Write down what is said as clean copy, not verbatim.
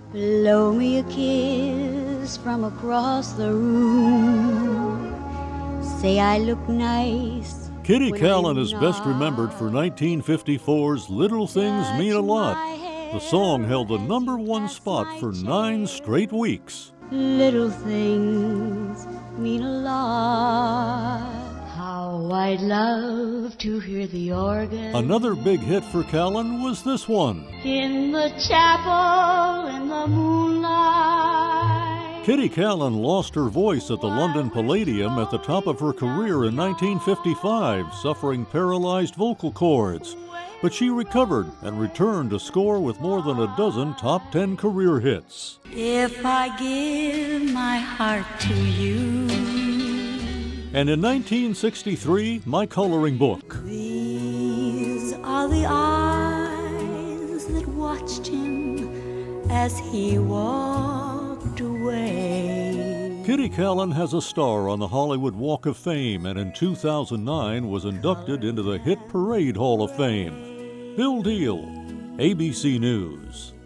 Blow me a kiss from across the room. Say I look nice. Kitty Kallen is best remembered for 1954's Little Things Mean a Lot. The song held the #1 spot for 9 straight weeks. Little things mean a lot. How I'd love to hear the organ. Another big hit for Kallen was this one. In the chapel in the moonlight. Kitty Kallen lost her voice at the London Palladium at the top of her career in 1955, suffering paralyzed vocal cords. But she recovered and returned to score with more than a dozen top 10 career hits. If I give my heart to you. And in 1963, My Coloring Book. These are the eyes that watched him as he walked away. Kitty Kallen has a star on the Hollywood Walk of Fame and in 2009 was inducted into the Hit Parade Hall of Fame. Bill Deal, ABC News.